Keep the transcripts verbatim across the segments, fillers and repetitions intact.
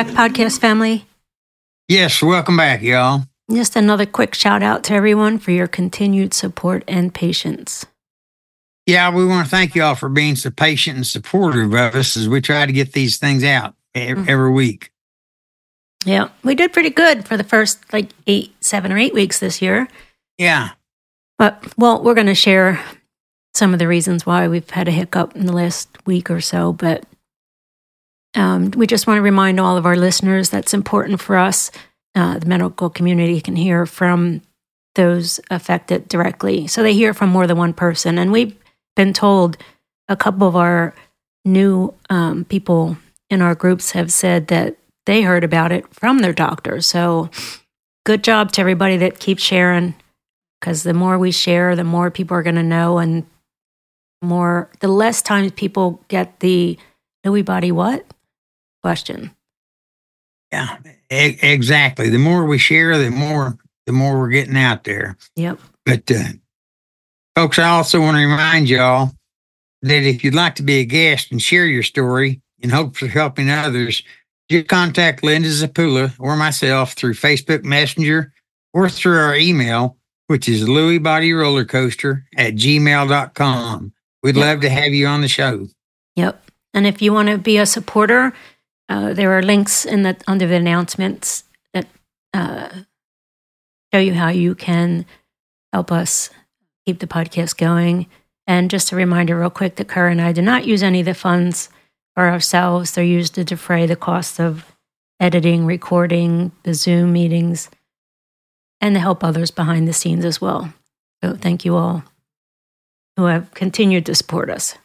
back, podcast family. Yes, welcome back, y'all. Just another quick shout out to everyone for your continued support and patience. Yeah, we want to thank y'all for being so patient and supportive of us as we try to get these things out every, Mm. every week. Yeah, we did pretty good for the first like eight, seven or eight weeks this year. Yeah. But, well, we're going to share some of the reasons why we've had a hiccup in the last week or so. But um, we just want to remind all of our listeners that's important for us. Uh, the medical community can hear from those affected directly. So they hear from more than one person. And we've been told a couple of our new um, people in our groups have said that they heard about it from their doctor. So good job to everybody that keeps sharing, because the more we share, the more people are going to know, and more, the less times people get the Lewy body what question. Yeah, e- exactly. The more we share, the more the more we're getting out there. Yep. But uh, folks, I also want to remind y'all that if you'd like to be a guest and share your story in hopes of helping others, just contact Linda Zapula or myself through Facebook Messenger or through our email, which is Lewy Body Roller Coaster at gmail dot com. We'd Yep. love to have you on the show. Yep. And if you want to be a supporter, uh, there are links in the under the announcements that uh, show you how you can help us keep the podcast going. And just a reminder real quick that Kara and I do not use any of the funds for ourselves. They're used to defray the cost of editing, recording, the Zoom meetings, and to help others behind the scenes as well. So thank you all who have continued to support us.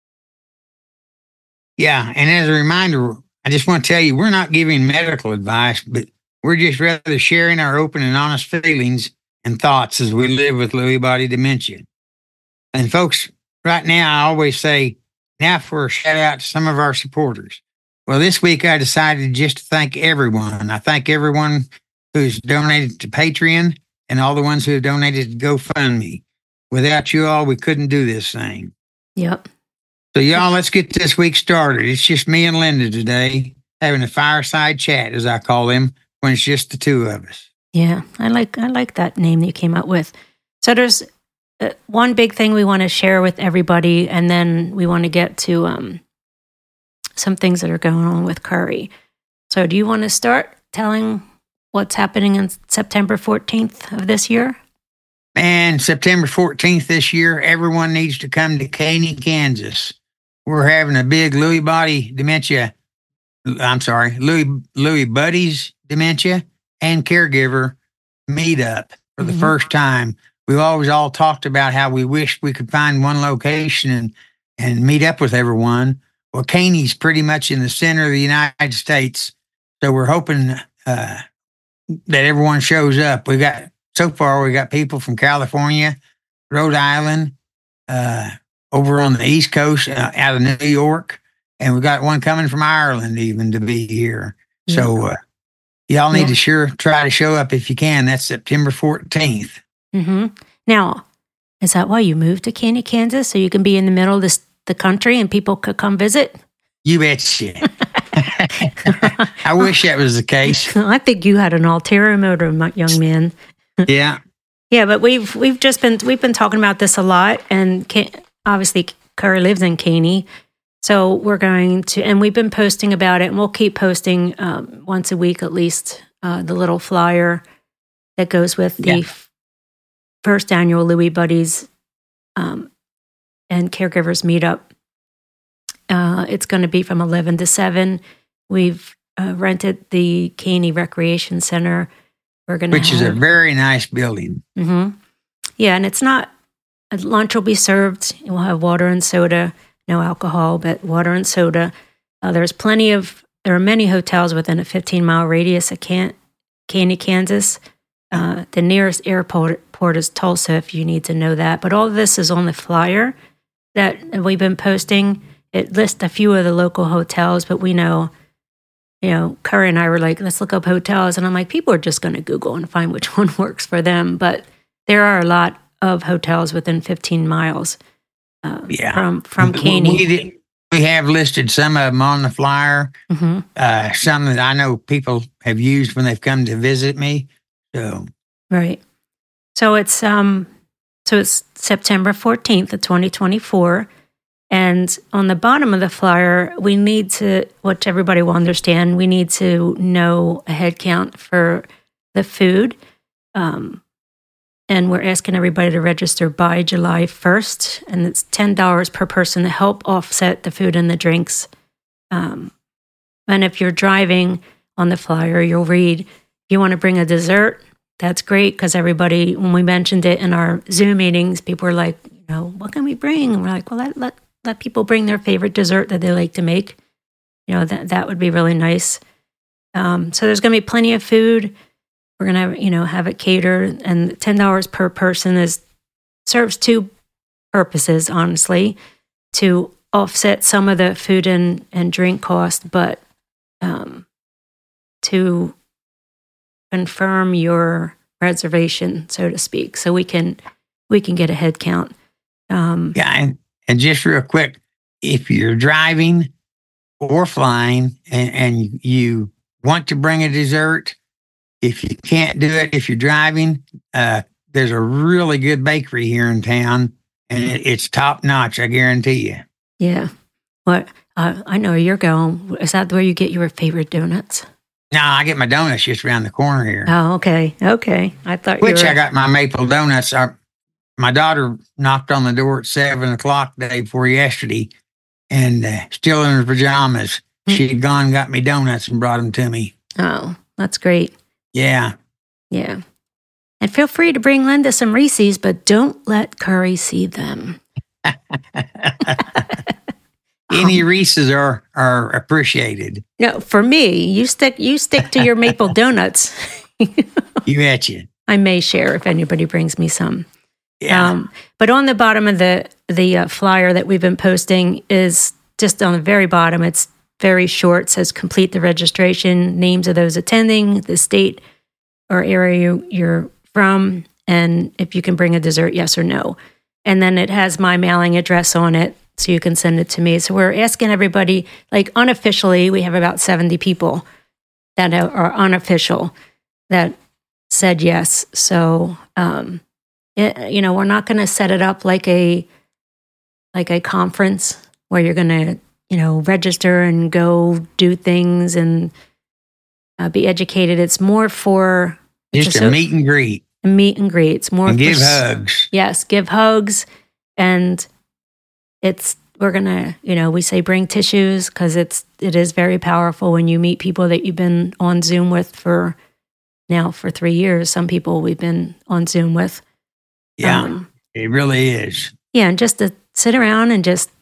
Yeah, and as a reminder, I just want to tell you, we're not giving medical advice, but we're just rather sharing our open and honest feelings and thoughts as we live with Lewy body dementia. And folks, right now, I always say, now for a shout out to some of our supporters. Well, this week I decided just to thank everyone. I thank everyone who's donated to Patreon and all the ones who have donated to GoFundMe. Without you all, we couldn't do this thing. Yep. So, y'all, let's get this week started. It's just me and Linda today having a fireside chat, as I call them, when it's just the two of us. Yeah, I like I like that name that you came up with. So there's uh, one big thing we want to share with everybody, and then we want to get to um, some things that are going on with Curry. So do you want to start telling what's happening on September fourteenth of this year? And September fourteenth this year, everyone needs to come to Caney, Kansas. We're having a big Lewy body dementia, I'm sorry, Lewy, Lewy buddies dementia and caregiver meetup for the Mhm. first time. We've always all talked about how we wished we could find one location and, and meet up with everyone. Well, Caney's pretty much in the center of the United States. So we're hoping uh, that everyone shows up. We got, so far, we got people from California, Rhode Island, uh, over on the East Coast, uh, out of New York, and we got one coming from Ireland even to be here. So uh, y'all need Yeah. to sure try to show up if you can. That's September fourteenth. Mm-hmm. Now, is that why you moved to Caney, Kansas, so you can be in the middle of this, the country and people could come visit? You betcha. I wish that was the case. I think you had an ulterior motive, my young man. Yeah. Yeah, but we've we've just been we've been talking about this a lot, and Can- obviously Curry lives in Caney, so we're going to, and we've been posting about it, and we'll keep posting um, once a week at least uh, the little flyer that goes with the Yeah. f- first annual Lewy Buddies um, and Caregivers Meetup. Uh, it's going to be from eleven to seven. We've uh, rented the Caney Recreation Center. We're going to Which is a very nice building. Mm-hmm. Yeah, and it's not, lunch will be served. We'll have water and soda, no alcohol, but water and soda. Uh, there's plenty of, there are many hotels within a fifteen mile radius of Can- Caney, Kansas. Uh, the nearest airport port is Tulsa, if you need to know that. But all of this is on the flyer that we've been posting. It lists a few of the local hotels, but we know, you know, Curry and I were like, let's look up hotels. And I'm like, people are just going to Google and find which one works for them. But there are a lot of hotels within fifteen miles uh, Yeah. from, from We- Caney. We, did, we have listed some of them on the flyer. Mm-hmm. Uh, some that I know people have used when they've come to visit me. So right. So it's um, so it's September fourteenth of twenty twenty-four. And on the bottom of the flyer, we need to, which everybody will understand, we need to know a head count for the food. Um, and we're asking everybody to register by July first. And it's ten dollars per person to help offset the food and the drinks. Um, and if you're driving on the flyer, you'll read, if you want to bring a dessert, that's great, because everybody, when we mentioned it in our Zoom meetings, people were like, you know, what can we bring? And we're like, well, let, let Let people bring their favorite dessert that they like to make. You know, that that would be really nice. Um, so there's going to be plenty of food. We're going to have, you know, have it catered, and ten dollars per person is serves two purposes, honestly, to offset some of the food and, and drink cost, but um, to confirm your reservation, so to speak, so we can we can get a head count. Um, yeah, and And just real quick, if you're driving or flying and, and you want to bring a dessert, if you can't do it, if you're driving, uh, there's a really good bakery here in town, and it, it's top notch, I guarantee you. Yeah. What? Uh, I know where you're going. Is that where you get your favorite donuts? No, I get my donuts just around the corner here. Oh, okay. Okay. I thought Which you were... I got my maple donuts. Are, my daughter knocked on the door at seven o'clock the day before yesterday, and uh, still in her pajamas. Mm. She'd gone and got me donuts and brought them to me. Oh, that's great. Yeah. Yeah. And feel free to bring Linda some Reese's, but don't let Curry see them. Any Reese's are are appreciated. No, for me, you stick you stick to your maple donuts. You betcha. I may share if anybody brings me some. Yeah. Um, but on the bottom of the the uh, flyer that we've been posting is just on the very bottom. It's very short. It says complete the registration, names of those attending, the state or area you, you're from, and if you can bring a dessert, yes or no. And then it has my mailing address on it, so you can send it to me. So we're asking everybody, like unofficially, we have about seventy people that are unofficial that said yes. So, um, it, you know, we're not going to set it up like a like a conference where you're going to, you know, register and go do things and uh, be educated. It's more for just a so, meet and greet. A meet and greet. It's more and for, give hugs. Yes, give hugs, and it's we're gonna, you know, we say bring tissues because it's it is very powerful when you meet people that you've been on Zoom with for now for three years. Some people we've been on Zoom with. Yeah, um, it really is. Yeah, and just to sit around and just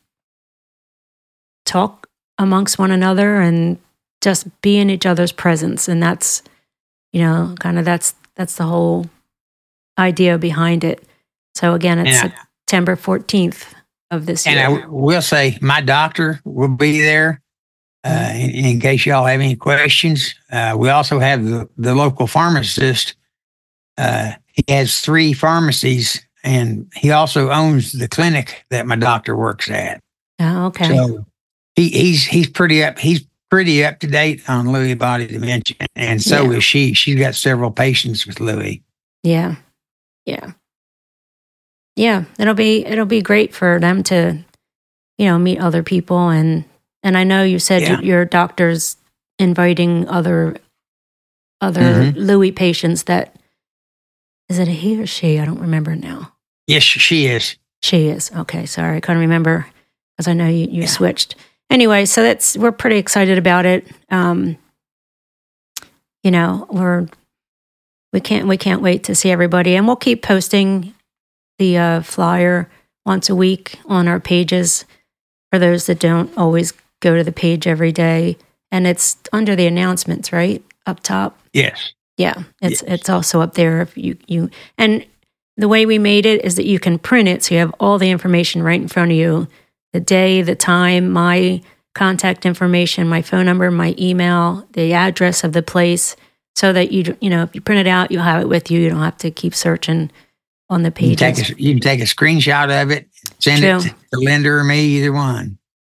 talk amongst one another and just be in each other's presence, and that's, you know, kind of that's that's the whole idea behind it. So again, it's and September fourteenth of this and year. And I will say my doctor will be there uh, in, in case y'all have any questions. Uh, we also have the, the local pharmacist. Uh, he has three pharmacies, and he also owns the clinic that my doctor works at. Oh, okay. So he, he's he's pretty up he's pretty up to date on Lewy body dementia, and so Yeah. is she. She's got several patients with Lewy. Yeah. Yeah. Yeah. It'll be it'll be great for them to, you know, meet other people, and and I know you said Yeah. your doctor's inviting other other Mhm. Lewy patients. That is it a he or she? I don't remember now. Yes, she is. She is. Okay, sorry. I couldn't remember because I know you, you Yeah. switched. Anyway, so that's we're pretty excited about it. Um, you know, we're we can't we can't wait to see everybody, and we'll keep posting the uh, flyer once a week on our pages for those that don't always go to the page every day. And it's under the announcements, right? Up top. Yes. Yeah, it's Yes. it's also up there if you you and the way we made it is that you can print it so you have all the information right in front of you. The day, the time, my contact information, my phone number, my email, the address of the place, so that you you know if you print it out, you'll have it with you. You don't have to keep searching on the You can, pages. take a, you can take a screenshot of it, send True. it to Linda or me, either one.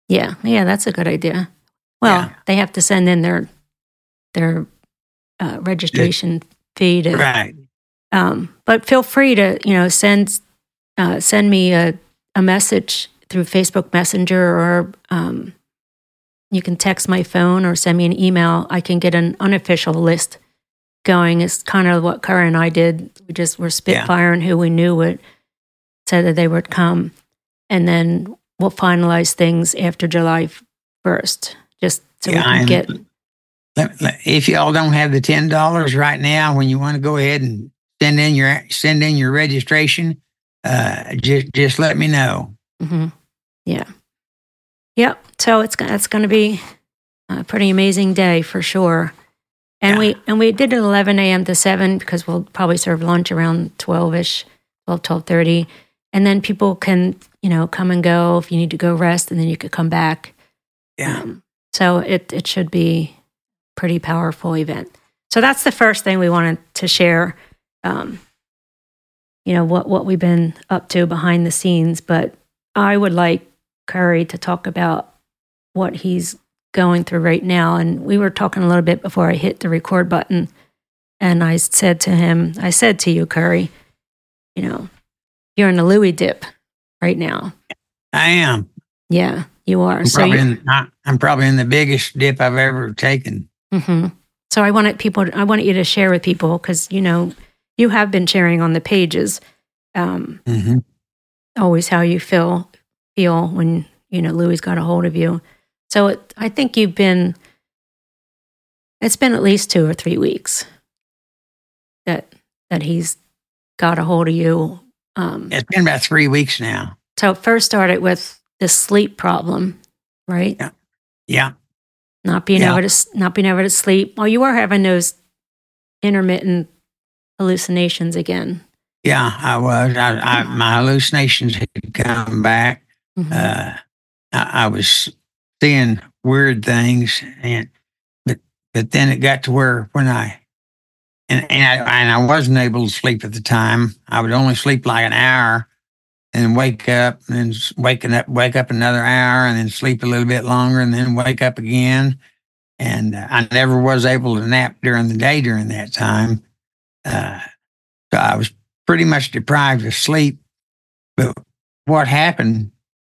Yeah, yeah, that's a good idea. Well, Yeah. they have to send in their their uh, registration fee to. Right. Um, but feel free to you know send uh, send me a a message through Facebook Messenger, or um, you can text my phone or send me an email. I can get an unofficial list going. It's kind of what Curry and I did. We just were spitfiring who we knew would said that they would come, and then we'll finalize things after July first, just so we Yeah, can and get. let- let- if y'all don't have the ten dollars right now, when you want to go ahead and send in your send in your registration, uh, just just let me know. Mm-hmm. Yeah. Yep. So it's go- it's going to be a pretty amazing day for sure. And Yeah. we and we did it eleven a.m. to seven because we'll probably serve lunch around twelve-ish, twelve, twelve thirty. And then people can, you know, come and go if you need to go rest, and then you could come back. Yeah. Um, so it it should be a pretty powerful event. So that's the first thing we wanted to share. Um, you know, what what we've been up to behind the scenes, but I would like Curry to talk about what he's going through right now. And we were talking a little bit before I hit the record button, and I said to him, I said to you, Curry, you know, you're in the Louis dip right now. I am. Yeah, you are. I'm so probably, you, in, I- I'm probably in the biggest dip I've ever taken. hmm So I wanted people, I wanted you to share with people because, you know, you have been sharing on the pages, um, hmm always how you feel, feel when, you know, Louis got a hold of you. So it, I think you've been, it's been at least two or three weeks that, that he's got a hold of you. Um, It's been about three weeks now. so it first started with the sleep problem, right? Yeah. Yeah. Not being Yeah. able to s- not being able to sleep. Well, you were having those intermittent hallucinations again. Yeah, I was. I, I, my hallucinations had come back. Mhm. Uh, I, I was seeing weird things, and but but then it got to where when I and and I and I wasn't able to sleep at the time. I would only sleep like an hour, and wake up, and then s- waking up, wake up another hour, and then sleep a little bit longer, and then wake up again. And uh, I never was able to nap during the day during that time. Uh, so I was pretty much deprived of sleep. But what happened,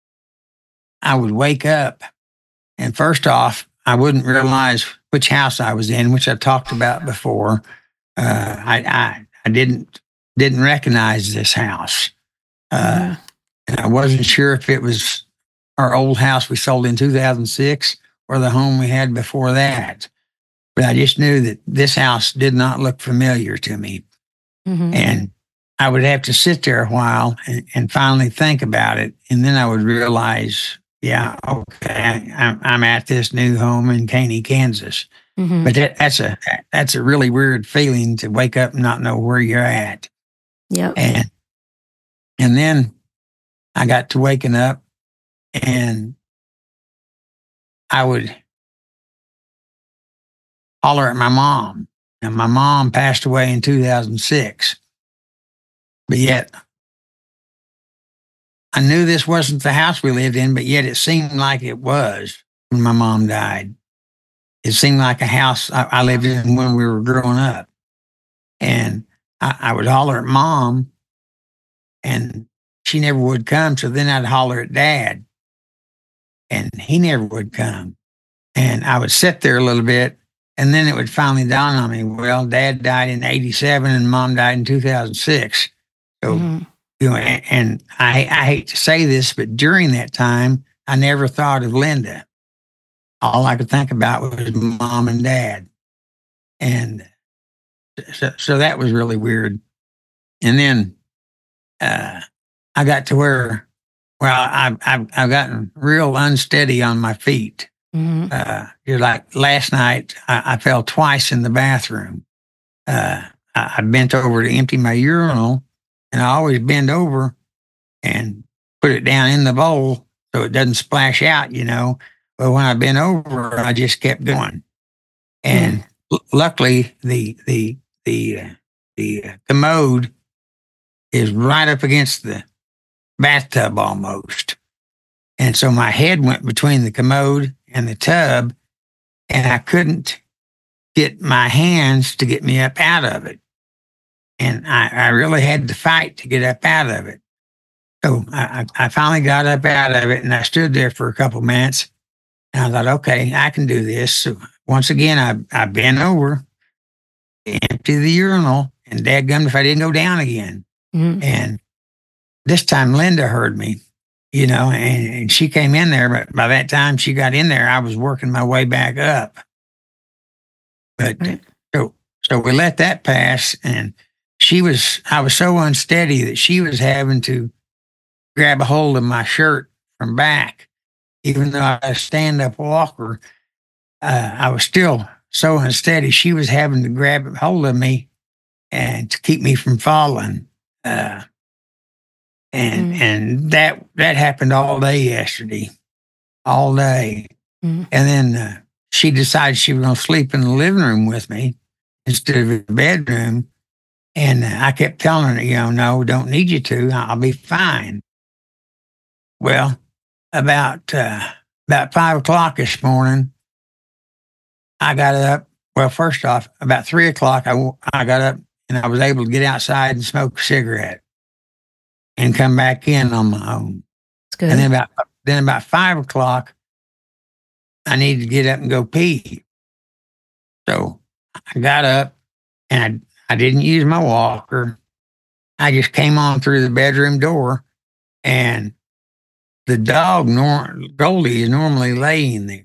I would wake up, and first off, I wouldn't realize which house I was in, which I talked about before. Uh, I, I I didn't didn't recognize this house, uh, Mhm. and I wasn't sure if it was our old house we sold in two thousand six or the home we had before that. But I just knew that this house did not look familiar to me, Mhm. and I would have to sit there a while and, and finally think about it. And then I would realize, yeah, okay, I'm, I'm at this new home in Caney, Kansas. Mhm. But that, that's a that's a really weird feeling to wake up and not know where you're at. Yep. And and then I got to waking up, and I would holler at my mom. And my mom passed away in two thousand six. But yet I knew this wasn't the house we lived in, but yet it seemed like it was when my mom died. It seemed like a house I, I lived in when we were growing up. And I, I would holler at mom, and she never would come. So then I'd holler at dad, and he never would come. And I would sit there a little bit, and then it would finally dawn on me, well, dad died in eighty-seven and mom died in two thousand six. So, Mhm. you know, and, and I, I hate to say this, but during that time, I never thought of Linda. All I could think about was mom and dad. And so, so that was really weird. And then uh, I got to where, well, I've, I've, I've gotten real unsteady on my feet. Mhm. Uh, you're like last night, I, I fell twice in the bathroom. Uh, I, I bent over to empty my urinal, and I always bend over and put it down in the bowl so it doesn't splash out, you know. But when I bent over, I just kept going. And l- luckily, the the the uh, the uh, commode is right up against the bathtub almost. And so my head went between the commode and the tub, and I couldn't get my hands to get me up out of it. And I, I really had to fight to get up out of it. So I, I finally got up out of it, and I stood there for a couple minutes. And I thought, okay, I can do this. So once again, I, I bent over, emptied the urinal, and dadgummed if I didn't go down again. Mm-hmm. And this time Linda heard me, you know, and, and she came in there. But by that time she got in there, I was working my way back up. But right. so so we let that pass, and she was, I was so unsteady that she was having to grab a hold of my shirt from back. Even though I was a stand-up walker, uh, I was still so unsteady. She was having to grab a hold of me and to keep me from falling. Uh, and mm. and that that happened all day yesterday, all day. Mm. And then uh, she decided she was going to sleep in the living room with me instead of the bedroom. And I kept telling her, you know, no, don't need you to. I'll be fine. Well, about uh, about five o'clock this morning, I got up. Well, first off, about three o'clock, I, I got up and I was able to get outside and smoke a cigarette and come back in on my own. That's good. And then about then about five o'clock, I needed to get up and go pee. So I got up and I I didn't use my walker. I just came on through the bedroom door, and the dog, nor- Goldie, is normally laying there.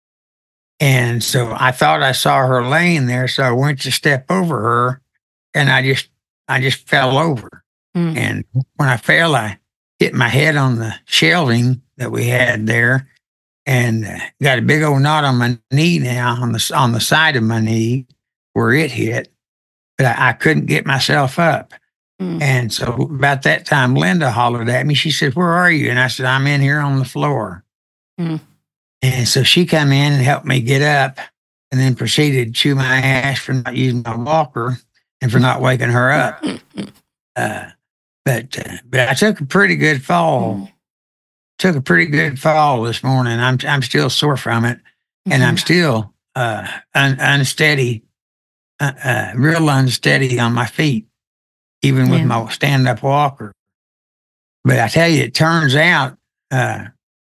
And so I thought I saw her laying there, so I went to step over her, and I just I just fell over. Mm. And when I fell, I hit my head on the shelving that we had there, and uh, got a big old knot on my knee now, on the on the side of my knee where it hit. But I, I couldn't get myself up. Mm. And so about that time, Linda hollered at me. She said, "Where are you?" And I said, "I'm in here on the floor." Mm. And so she come in and helped me get up, and then proceeded to chew my ass for not using my walker and for not waking her up. uh, but uh, but I took a pretty good fall. Mm. Took a pretty good fall this morning. I'm I'm still sore from it, mm-hmm. and I'm still uh, un, unsteady. Uh, uh, real unsteady on my feet, even with yeah. my stand-up walker. But I tell you, it turns out, uh,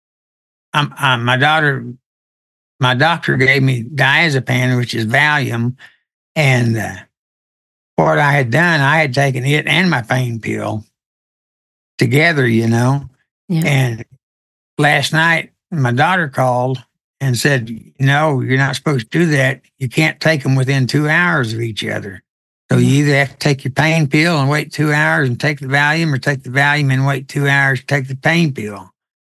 I'm, I'm, my daughter, my doctor gave me diazepam, which is Valium, and uh, what I had done, I had taken it and my pain pill together, you know. Yeah. And last night, my daughter called and said, "No, you're not supposed to do that. You can't take them within two hours of each other. So you either have to take your pain pill and wait two hours and take the Valium, or take the Valium and wait two hours to take the pain pill."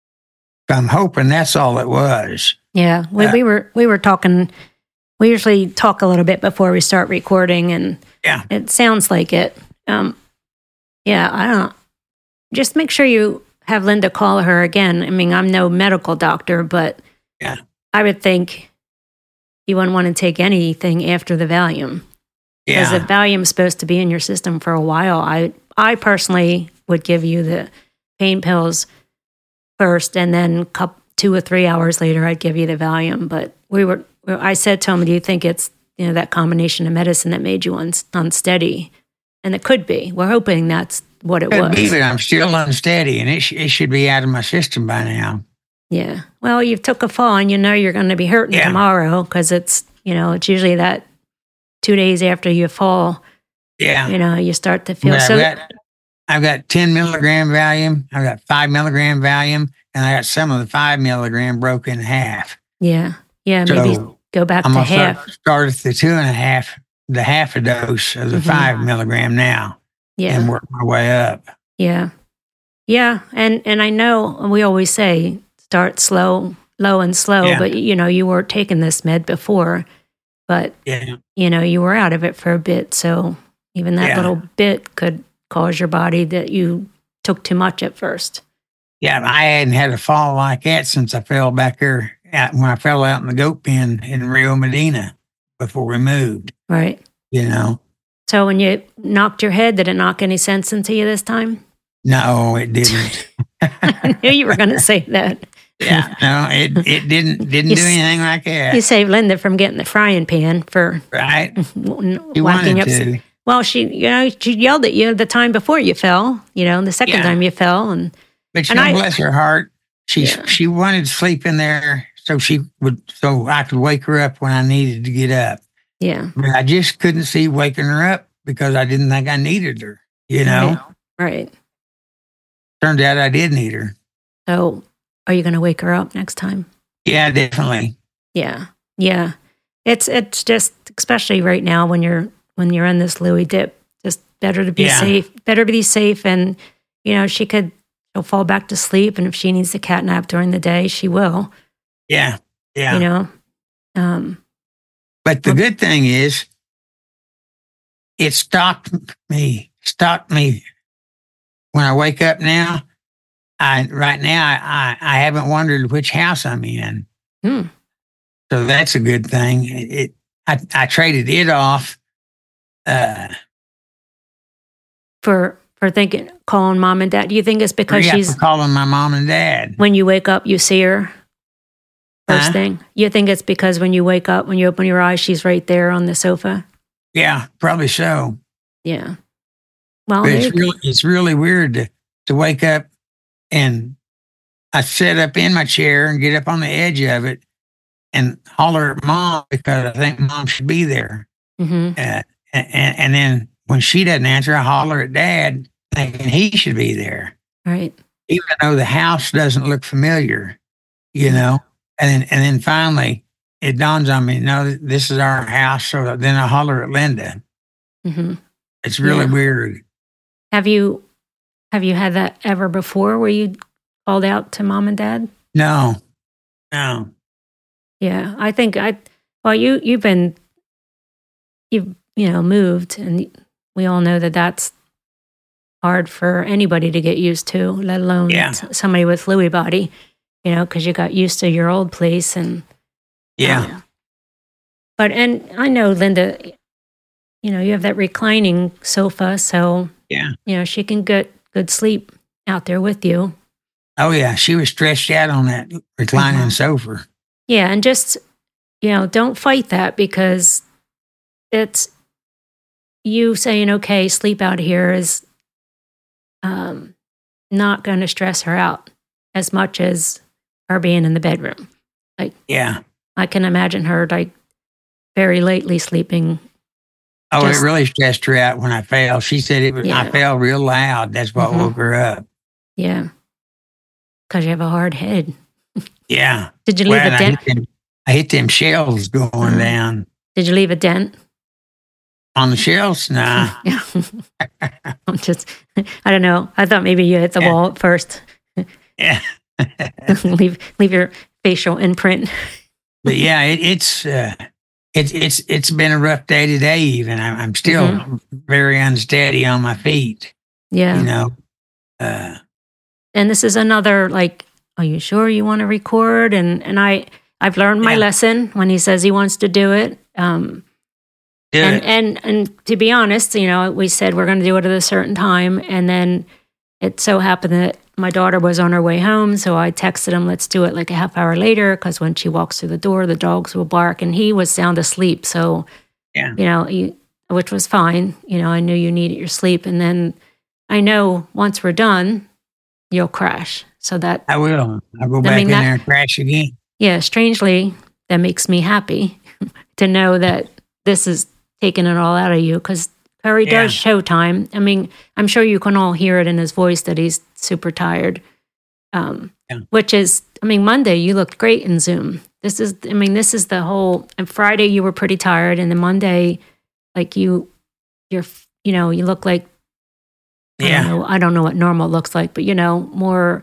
So I'm hoping that's all it was. Yeah, we, uh, we were we were talking. We usually talk a little bit before we start recording, and yeah, it sounds like it. Um, yeah, I don't. Just make sure you have Linda call her again. I mean, I'm no medical doctor, but yeah. I would think you wouldn't want to take anything after the Valium. Because Yeah. the Valium's supposed to be in your system for a while. I I personally would give you the pain pills first, and then couple, two or three hours later, I'd give you the Valium. But we were, I said to him, "Do you think it's, you know, that combination of medicine that made you un, unsteady?" And it could be. We're hoping that's what it Could was. be, but I'm still unsteady, and it, sh- it should be out of my system by now. Yeah. Well, you took a fall, and you know you're going to be hurting Yeah. tomorrow, because it's, you know, it's usually that two days after you fall, Yeah. you know, you start to feel But so. I've got, I've got ten milligram Valium, I've got five milligram Valium, and I got some of the five milligram broke in half. Yeah. Yeah. Maybe So go back I'm to gonna half. start, start at the two and a half, the half a dose of the Mhm. five milligram now, Yeah. and work my way up. Yeah. Yeah. And, and I know we always say start slow, low and slow, Yeah. but you know, you were taking this med before, but Yeah. you know, you were out of it for a bit. So even that Yeah. little bit could cause your body that you took too much at first. Yeah, I hadn't had a fall like that since I fell back there out, when I fell out in the goat pen in Rio Medina before we moved, Right. you know. So when you knocked your head, did it knock any sense into you this time? No, it didn't. I knew you were going to say that. Yeah, no, it it didn't didn't You do s- anything like that. You saved Linda from getting the frying pan for Right? She whacking wanted up. s- to. Well, she, you know, she yelled at you the time before you fell. You know, the second Yeah. time you fell, and But you And know, I- bless her heart, she Yeah. she wanted to sleep in there so she would so I could wake her up when I needed to get up. yeah, But I just couldn't see waking her up because I didn't think I needed her. You know, right. turned out I did need her. So, are you going to wake her up next time? Yeah, definitely. Yeah, yeah. It's it's just especially right now when you're when you're in this Louis dip, just better to be Yeah. safe. Better to be safe, and you know she could she'll fall back to sleep, and if she needs a cat nap during the day, she will. Yeah, yeah. You know, um, But the good thing is, it stopped me. Stopped me when I wake up now. I right now I I haven't wondered which house I'm in. hmm, So that's a good thing. It, it I, I traded it off. Uh, for for thinking calling mom and dad. Do you think it's because yeah, she's for calling my mom and dad. when you wake up you see her first Huh? thing? You think it's because when you wake up, when you open your eyes, she's right there on the sofa? Yeah, probably so. Yeah. Well, But there it's you go. really it's really weird to to wake up and I sit up in my chair and get up on the edge of it and holler at mom because I think mom should be there. Mhm. Uh, and, and then when she doesn't answer, I holler at dad thinking he should be there, Right. even though the house doesn't look familiar, you know? And then, and then finally it dawns on me, no, this is our house. So then I holler at Linda. hmm It's really Yeah. weird. Have you have you had that ever before where you called out to mom and dad? No, no. Yeah, I think I. Well, you you've been you've you know moved, and we all know that that's hard for anybody to get used to, let alone Yeah. s- somebody with Lewy body. You know, because you got used to your old place, and Yeah. um, but and I know Linda. You know, you have that reclining sofa, so Yeah. you know she can get good sleep out there with you. Oh, yeah. She was stretched out on that reclining Mhm. sofa. Yeah, and just, you know, don't fight that because it's you saying, okay, sleep out here is um, not going to stress her out as much as her being in the bedroom. Yeah. I can imagine her like very lately sleeping. Oh, Just- it really stressed her out when I fell. She said it was, Yeah. I fell real loud. That's what Mhm. woke her up. Yeah, because you have a hard head. Yeah. Did you leave Well, a I dent? hit, them, I hit them shelves going Mhm. down Did you leave a dent? on the shelves. Nah. Yeah. I'm just, I don't know. I thought maybe you hit the Yeah. wall at first. Yeah. leave leave your facial imprint. But yeah, it, it's uh, it's it's it's been a rough day today. Even I'm, I'm still Mhm. very unsteady on my feet. Yeah. You know. Uh, And this is another like, are you sure you want to record? And and I I've learned my Yeah. lesson when he says he wants to do it. Um do and, it. and and to be honest, you know, we said we're going to do it at a certain time, and then it so happened that my daughter was on her way home, so I texted him, "Let's do it like a half hour later," because when she walks through the door, the dogs will bark, and he was sound asleep. So, Yeah. you know, he, which was fine. You know, I knew you needed your sleep, and then I know once we're done, you'll crash. So that, I will. I'll go I back mean, in that- there and crash again. yeah, strangely, that makes me happy to know that this is taking it all out of you because Curry Yeah. does showtime. I mean, I'm sure you can all hear it in his voice that he's super tired. Um, Yeah. Which is, I mean, Monday you looked great in Zoom. This is, I mean, this is the whole. And Friday you were pretty tired, and then Monday, like you, you're, you know, you look like I Yeah. don't know, I don't know what normal looks like, but you know, more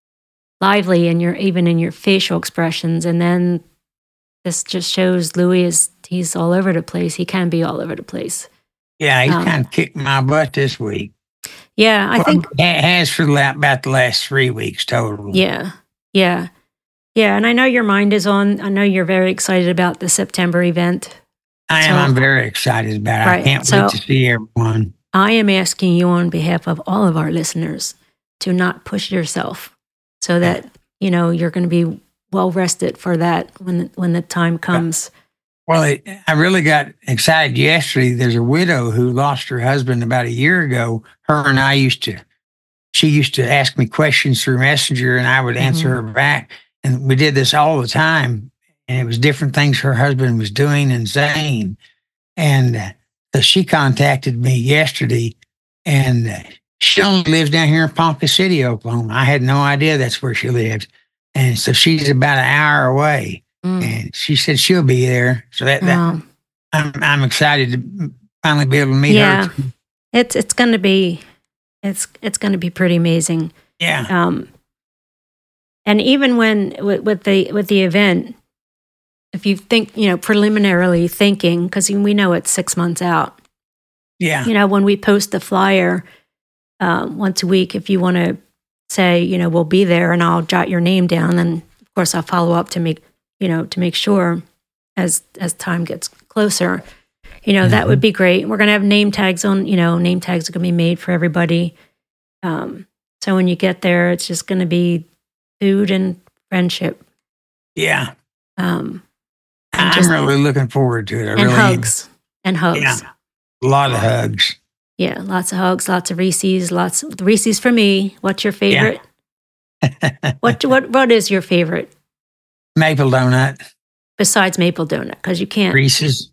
lively in your even in your facial expressions. And then this just shows Louis is he's all over the place. He can be all over the place. Yeah. He's Um, kind of kicked my butt this week. Yeah, I think Well, it has for the la- about the last three weeks total. yeah. Yeah. Yeah. And I know your mind is on I know you're very excited about the September event. I am. So- I'm very excited about it. Right, I can't so- wait to see everyone. I am asking you on behalf of all of our listeners to not push yourself so that, you know, you're going to be well rested for that when when the time comes. Well, it, I really got excited yesterday. There's a widow who lost her husband about a year ago. Her and I used to, she used to ask me questions through Messenger and I would answer Mm-hmm. her back. And we did this all the time. And it was different things her husband was doing and saying. And uh, so she contacted me yesterday and uh, she only lives down here in Ponca City, Oklahoma. I had no idea that's where she lives. And so she's about an hour away. Mm. And she said she'll be there. So that, that Um, I'm I'm excited to finally be able to meet yeah, her. it's it's going to be it's it's going to be pretty amazing. Yeah. Um, and even when with, with the with the event, if you think, you know, preliminarily thinking, because we know it's six months out. Yeah. You know, when we post the flyer um, once a week, if you want to say, you know, we'll be there, and I'll jot your name down, and of course I'll follow up to make, you know, to make sure as as time gets closer, you know, mm-hmm. that would be great. We're going to have name tags on, you know, name tags are going to be made for everybody. Um, so when you get there, it's just going to be food and friendship. Yeah. Um, I'm just, really looking forward to it. I and really hugs. Am. And hugs. Yeah. A lot of hugs. Yeah, lots of hugs, lots of Reese's, lots of Reese's for me. What's your favorite? Yeah. what what what is your favorite Maple donut. besides maple donut? Because you can't. Reese's.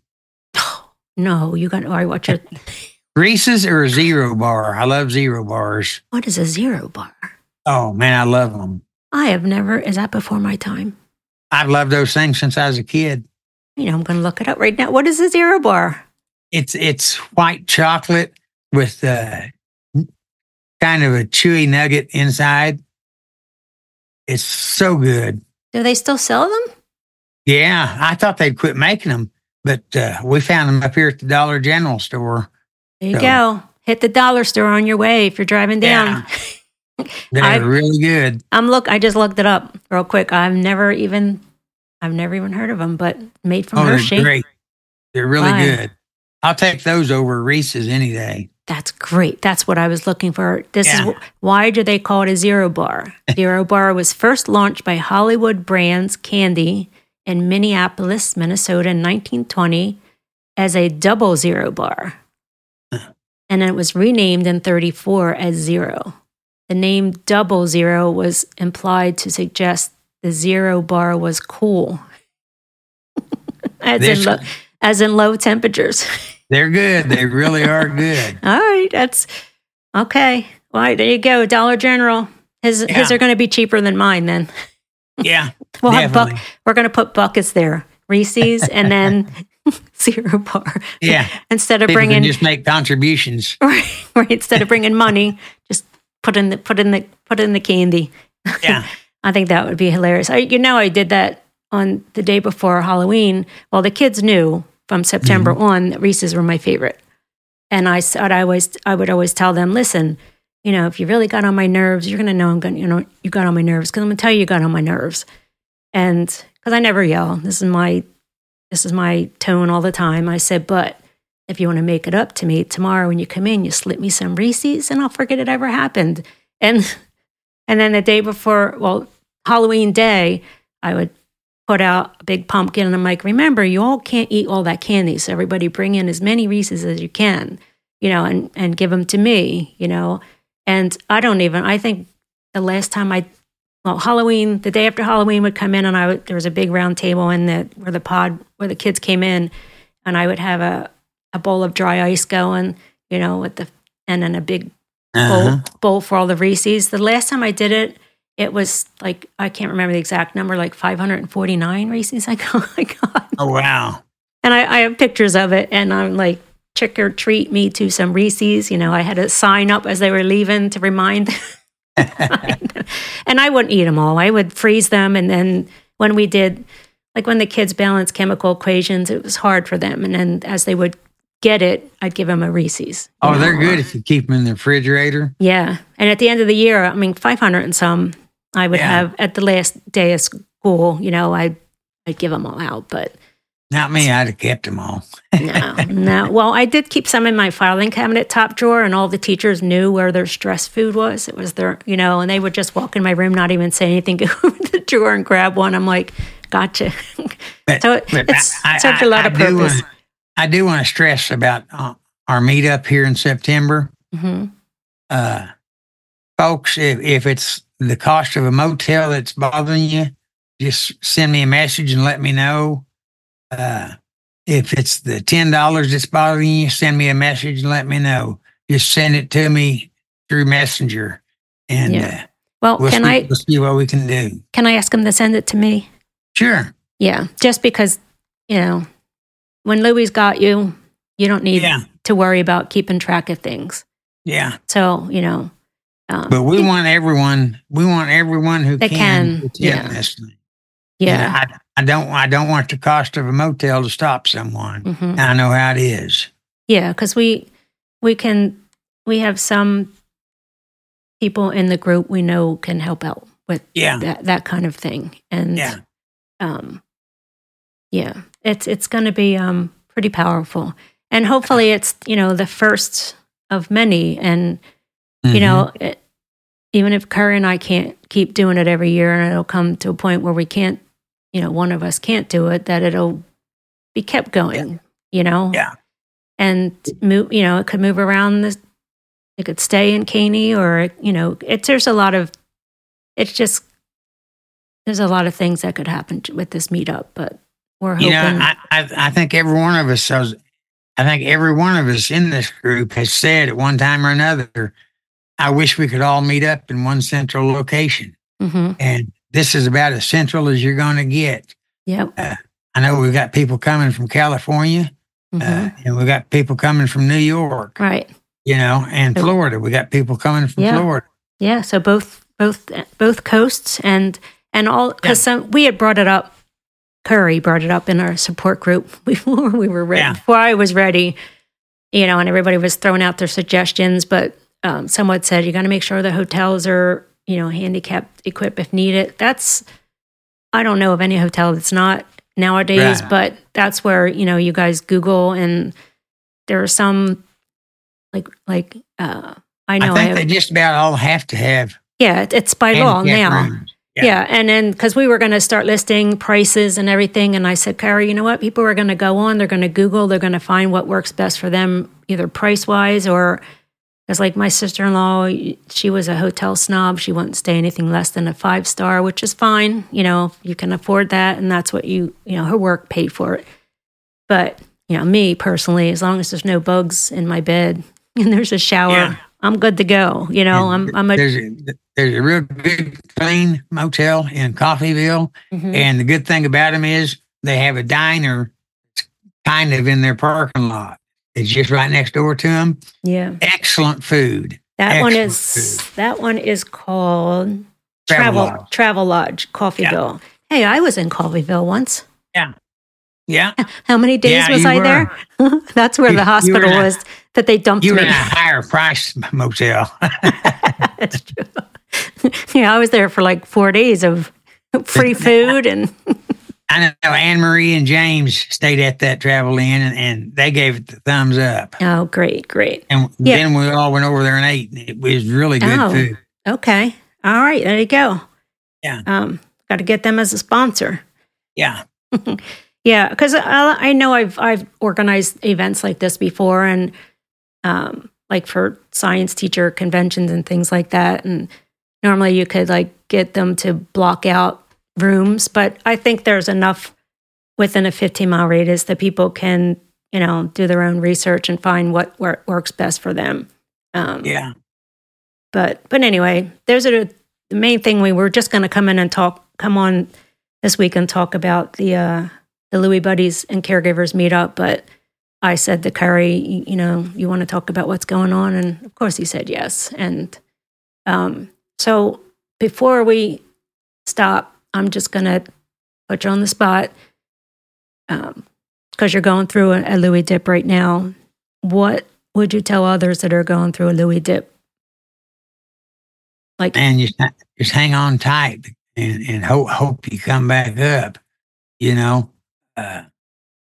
No, you got. All right, what's your? Reese's or a zero bar? I love zero bars. What is a zero bar? Oh man, I love them. I have never. Is that before my time? I've loved those things since I was a kid. You know, I'm going to look it up right now. What is a zero bar? It's it's white chocolate with uh, kind of a chewy nugget inside. It's so good. Do they still sell them? Yeah, I thought they'd quit making them, but uh, we found them up here at the Dollar General store. There you So- go. Hit the dollar store on your way if you're driving down. They're I- really good. I'm look. I just looked it up real quick. I've never even, I've never even heard of them. But made from Oh, Hershey. they're great. They're really Why? good. I'll take those over Reese's any day. That's great. That's what I was looking for. This Yeah. is wh- why do they call it a zero bar? Zero bar was first launched by Hollywood Brands Candy in Minneapolis, Minnesota in nineteen twenty as a double zero bar. And then it was renamed in thirty-four as Zero. The name double zero was implied to suggest the zero bar was cool. as, in This- lo- as in low temperatures. They're good. They really are good. All right, that's okay. All right, there you go. Dollar General. His Yeah. his are going to be cheaper than mine. Then Yeah. we'll have buck. Definitely. We're going to put buckets there, Reese's, and then zero bar. Yeah. Instead of People bringing can just make contributions. right, right, instead of bringing money, just put in the put in the put in the candy. Yeah. I think that would be hilarious. I, you know, I did that on the day before Halloween. Well, the kids knew from September Mm-hmm. on that Reese's were my favorite, and I said I always I would always tell them, listen, you know, if you really got on my nerves, you're gonna know I'm gonna, you know, you got on my nerves because I'm gonna tell you you got on my nerves, and because I never yell. This is my this is my tone all the time. I said, but if you want to make it up to me tomorrow when you come in, you slip me some Reese's, and I'll forget it ever happened. And and then the day before, well, Halloween day, I would put out a big pumpkin, and I'm like, remember, you all can't eat all that candy, so everybody bring in as many Reese's as you can, you know, and, and give them to me, you know. And I don't even, I think the last time I, well, Halloween, the day after Halloween would come in, and I would, there was a big round table in the, where the pod, where the kids came in, and I would have a, a bowl of dry ice going, you know, with the, and then a big Uh-huh. bowl, bowl for all the Reese's. The last time I did it, it was like, I can't remember the exact number, like five hundred forty-nine Reese's I got. I got. Oh, wow. And I, I have pictures of it, and I'm like, trick or treat me to some Reese's. You know, I had a sign up as they were leaving to remind. And I wouldn't eat them all. I would freeze them. And then when we did, like when the kids balanced chemical equations, it was hard for them. And then as they would get it, I'd give them a Reese's. you Oh, know. they're good if you keep them in the refrigerator. Yeah. And at the end of the year, I mean, five hundred and some, I would Yeah. have at the last day of school, you know, I'd, I'd give them all out. But Not me. I'd have kept them all. No, no. Well, I did keep some in my filing cabinet top drawer, and all the teachers knew where their stress food was. It was their, you know, and they would just walk in my room, not even say anything, go to the drawer and grab one. I'm like, gotcha. But, so it, but it's I, served I, a lot I of do purpose. wanna, I do want to stress about uh, our meetup here in September. Mm-hmm. Uh, folks, if, if it's the cost of a motel that's bothering you, just send me a message and let me know. Uh, if it's the ten dollars that's bothering you, send me a message and let me know. Just send it to me through Messenger, and Yeah. uh, Well, we'll, can see, I we'll see what we can do. can I ask him to send it to me? Sure. Yeah, just because, you know, when Louie's got you, you don't need Yeah. to worry about keeping track of things. Yeah. So, you know, um, But we want everyone. We want everyone who They can, can, attend yeah. this thing. yeah. And I, I don't. I don't want the cost of a motel to stop someone. Mhm. I know how it is. Yeah, because we we can we have some people in the group we know can help out with Yeah. that that kind of thing, and Yeah. um, yeah, it's it's going to be um pretty powerful, and hopefully it's you know the first of many, and you Mhm. know it, even if Curry and I can't keep doing it every year, and it'll come to a point where we can't, you know, one of us can't do it, that it'll be kept going, you know. Yeah. And move, you know, it could move around. This, it could stay in Caney, or you know, it's there's a lot of, it's just there's a lot of things that could happen t- with this meetup, but we're hoping. You know, I, I, I think every one of us has, I think every one of us in this group has said at one time or another, I wish we could all meet up in one central location. Mhm. And this is about as central as you're going to get. Yep. Uh, I know we've got people coming from California, Mhm. uh, and we got people coming from New York, Right. you know, and So- Florida. We got people coming from Yeah. Florida. Yeah. So both both both coasts, and and all, because some we had brought it up. Curry brought it up in our support group before we were ready. Yeah. Before I was ready, you know, and everybody was throwing out their suggestions, but um, someone said you got to make sure the hotels are, you know, handicapped equipped if needed. That's, I don't know of any hotel that's not nowadays, Right. but that's where, you know, you guys Google, and there are some like like uh, I know I think have, they just about all have to have yeah, it- it's by law handicap now. rooms. Yeah. And then because we were going to start listing prices and everything. And I said, Carrie, you know what? People are going to go on, they're going to Google, they're going to find what works best for them, either price wise or, because like my sister in law, she was a hotel snob. She wouldn't stay anything less than a five star, which is fine. You know, if you can afford that. And that's what you, you know, her work paid for it. But, you know, me personally, as long as there's no bugs in my bed and there's a shower, Yeah. I'm good to go. You know, And I'm, I'm a, there's a there's a real good clean motel in Coffeyville, Mhm. and the good thing about them is they have a diner kind of in their parking lot. It's just right next door to them. yeah. Excellent food. That one Excellent is food. that one is called Travel Travel Lodge. Travel Lodge, Coffeyville. Hey, I was in Coffeyville once. Yeah, How many days Yeah, was you I were. there? That's where You- the you were hospital in a- was that they dumped you were me. in a higher price motel. That's true. Yeah, I was there for like four days of free food and I know Anne Marie and James stayed at that Travel Inn, and, and they gave it the thumbs up. oh, great, great. And Yeah. then we all went over there and ate. And it was really good Oh. food. Okay, all right, there you go. Yeah. Um, got to get them as a sponsor. Yeah. Yeah, because I, I know I've I've organized events like this before, and um, like for science teacher conventions and things like that. And normally you could like get them to block out rooms, but I think there's enough within a fifteen mile radius that people can, you know, do their own research and find what wor- works best for them. Um, Yeah. But but anyway, there's a the main thing. We were just going to come in and talk, come on this week and talk about the uh, the Louis Buddies and Caregivers meetup. But I said to Curry, you, you know, you want to talk about what's going on, and of course he said yes. And um, so before we stop, I'm just going to put you on the spot because you're going through a, a Louis dip right now. What would you tell others that are going through a Louis dip? Like, And just just hang on tight and, and hope hope you come back up. You know, uh,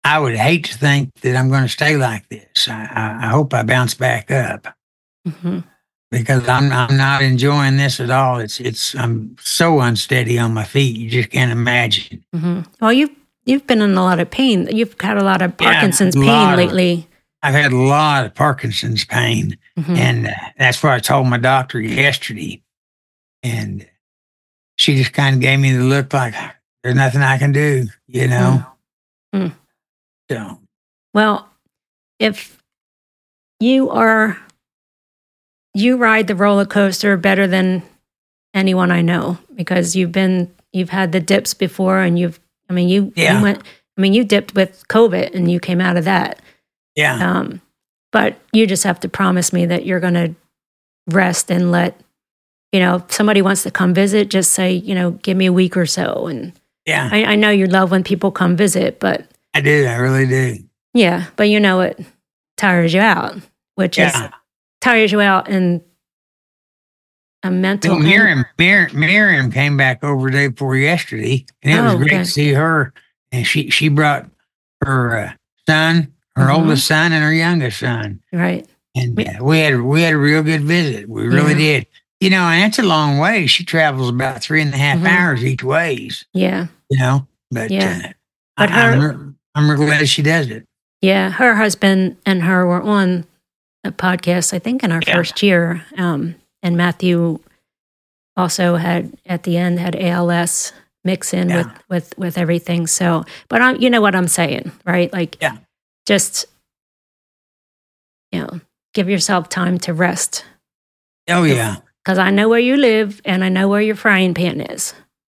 I would hate to think that I'm going to stay like this. I, I, I hope I bounce back up Mm-hmm. because I'm I'm not enjoying this at all. It's it's I'm so unsteady on my feet. You just can't imagine. Mm-hmm. Well, you've you've been in a lot of pain. You've had a lot of Yeah, Parkinson's a pain lot of- lately. I've had a lot of Parkinson's pain, Mhm. and uh, that's what I told my doctor yesterday. And she just kind of gave me the look like there's nothing I can do, you know. Mm. So Well, if you are, you ride the roller coaster better than anyone I know because you've been, you've had the dips before, and you've, I mean, you, Yeah. you went, I mean, you dipped with COVID and you came out of that. yeah, Um, but you just have to promise me that you're going to rest and let, you know, if somebody wants to come visit, just say, you know, give me a week or so. And yeah, I, I know you love when people come visit, but I do. I really do. yeah, but you know, it tires you out, which is Yeah. tires you out in a mental. Well, Miriam, Miriam, Miriam came back over day before yesterday, and it was Oh, great okay. to see her. And she she brought her uh, son, her Mhm. oldest son, and her youngest son. Right. And Me- uh, we had we had a real good visit. We really Yeah. did. You know, and that's a long way. She travels about three and a half Mhm. hours each ways. Yeah. You know, but Yeah. uh, But I, I'm her- re- I'm real glad she does it. Yeah. Her husband and her were on a podcast, I think, in our Yeah. first year. Um, and Matthew also had, at the end, had A L S mix in Yeah. with, with, with everything. So, but I, you know what I'm saying, right? Like, Yeah. just, you know, give yourself time to rest. Oh yeah. Because I know where you live and I know where your frying pan is.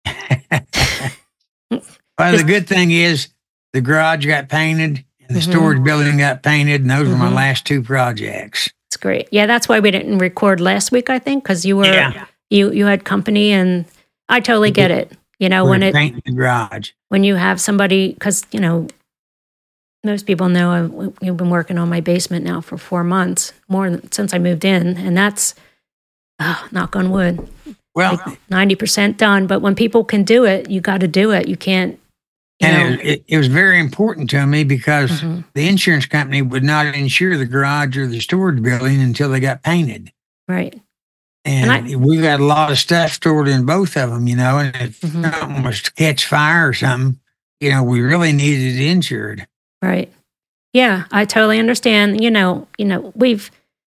Well, the good thing is the garage got painted and the Mhm. storage building got painted, and those were my Mhm. last two projects. It's great. Yeah, that's why we didn't record last week, I think, because you were Yeah. you you had company, and I totally get it. You know, We're when it painting the garage. when you have somebody, because you know, most people know I've, we've been working on my basement now for four months, more than, since I moved in, and that's oh, knock on wood, Well, ninety percent done. But when people can do it, you got to do it. You can't. You know, and it, it, it was very important to me because Mhm. the insurance company would not insure the garage or the storage building until they got painted. right. And, And we got a lot of stuff stored in both of them, you know, and if Mhm. something was to catch fire or something, you know, we really needed it insured. Right. Yeah, I totally understand. You know, you know, we've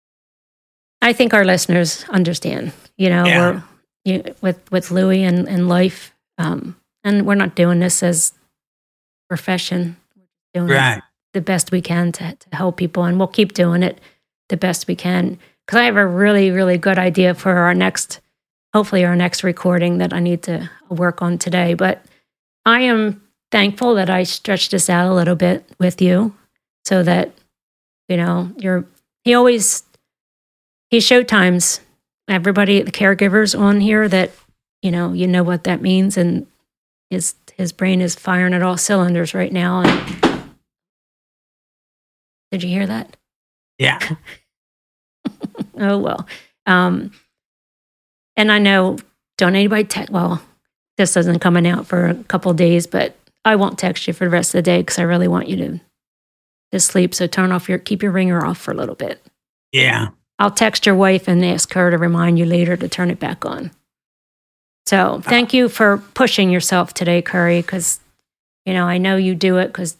I think our listeners understand, you know, Yeah. we're you, with with Louie and, and life. Um, and we're not doing this as profession. We're doing it Right. the best we can to, to help people, and we'll keep doing it the best we can. Because I have a really, really good idea for our next, hopefully our next recording that I need to work on today. But I am thankful that I stretched this out a little bit with you, so that you know you're. He always he showtimes everybody, the caregivers on here, that you know you know what that means, and his his brain is firing at all cylinders right now. And did you hear that? Yeah. Oh, well. Um, and I know, don't anybody text, well, this isn't coming out for a couple of days, but I won't text you for the rest of the day because I really want you to, to sleep. So turn off your, keep your ringer off for a little bit. Yeah. I'll text your wife and ask her to remind you later to turn it back on. So thank you for pushing yourself today, Curry, because, you know, I know you do it because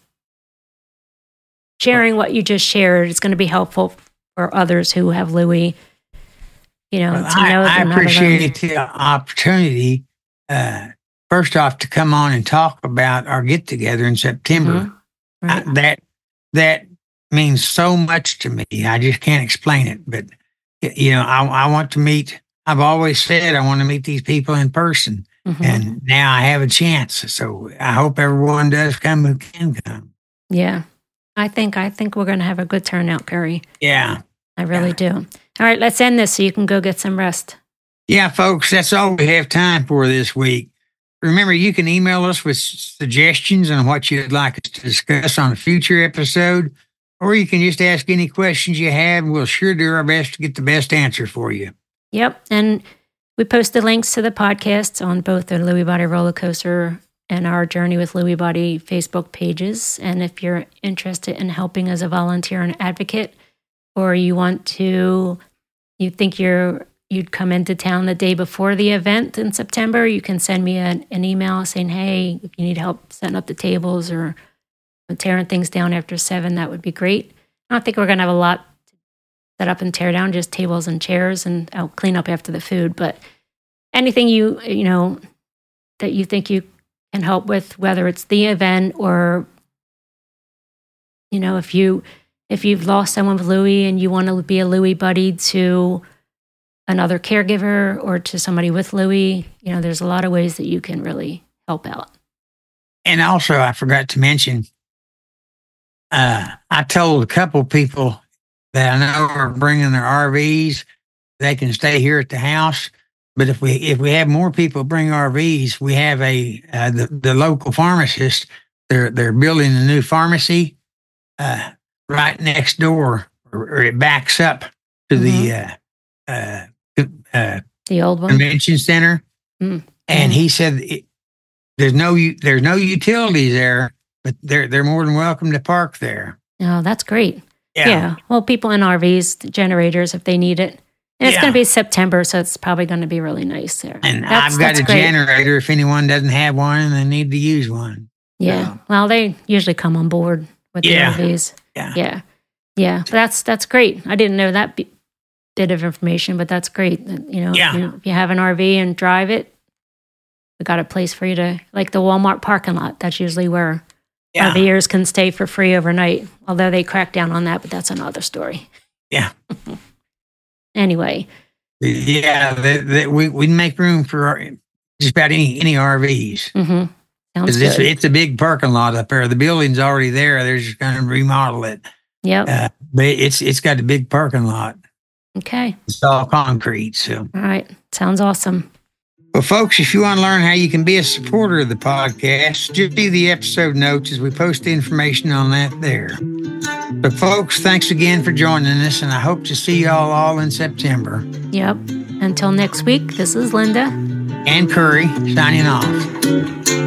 sharing what you just shared is going to be helpful for others who have Louie, you know, Well, to I, know I they're not alone. appreciate the opportunity, uh, first off, to come on and talk about our get together in September. Mhm. Right. I, that that means so much to me. I just can't explain it. But y- you know, I, I want to meet. I've always said I want to meet these people in person, Mhm. and now I have a chance. So I hope everyone does come who can come. Yeah. I think I think we're going to have a good turnout, Curry. Yeah. I really Yeah. do. All right, let's end this so you can go get some rest. Yeah, folks, that's all we have time for this week. Remember, you can email us with suggestions on what you'd like us to discuss on a future episode, or you can just ask any questions you have, and we'll sure do our best to get the best answer for you. Yep. And we post the links to the podcasts on both the Louie Body Roller Coaster and our Journey with Lewy Body Facebook pages. And if you're interested in helping as a volunteer and advocate, or you want to, you think you're, you'd come into town the day before the event in September, you can send me an, an email saying, hey, if you need help setting up the tables or tearing things down after seven, that would be great. I don't think we're going to have a lot set up and tear down, just tables and chairs, and I'll clean up after the food. But anything you, you know, that you think you can help with, whether it's the event or, you know, if you, if you've lost someone with Lewy and you want to be a Lewy buddy to another caregiver or to somebody with Lewy, you know, there's a lot of ways that you can really help out. And also, I forgot to mention, uh, I told a couple people that I know are bringing their R Vs, they can stay here at the house. But if we if we have more people bring R Vs, we have a uh, the the local pharmacist. They're they're building a new pharmacy uh, right next door, or, or it backs up to mm-hmm. the uh, uh, uh, the old one convention center. Mm-hmm. And he said it, there's no there's no utilities there, but they're they're more than welcome to park there. Oh, that's great. Yeah. yeah. Well, people in R Vs, generators, if they need it. And it's yeah. going to be September, so it's probably going to be really nice there. And that's, I've got a great. generator if anyone doesn't have one and they need to use one. Yeah. So. Well, they usually come on board with yeah. the R Vs. Yeah. Yeah. Yeah. But that's that's great. I didn't know that b- bit of information, but that's great. You know, yeah. if, you, if you have an R V and drive it, we got a place for you to, like the Walmart parking lot. That's usually where yeah. RVers can stay for free overnight, although they crack down on that, but that's another story. Yeah. Anyway. Yeah, the, the, we we make room for our, just about any any R Vs. Mm-hmm. Sounds good. It's, it's a big parking lot up there. The building's already there. They're just going to remodel it. Yep. Uh, but it's it's got a big parking lot. Okay. It's all concrete. So. All right. Sounds awesome. Well, folks, if you want to learn how you can be a supporter of the podcast, just see the episode notes as we post the information on that there. But folks, thanks again for joining us, and I hope to see y'all all in September. Yep. Until next week, this is Linda. And Curry, signing off.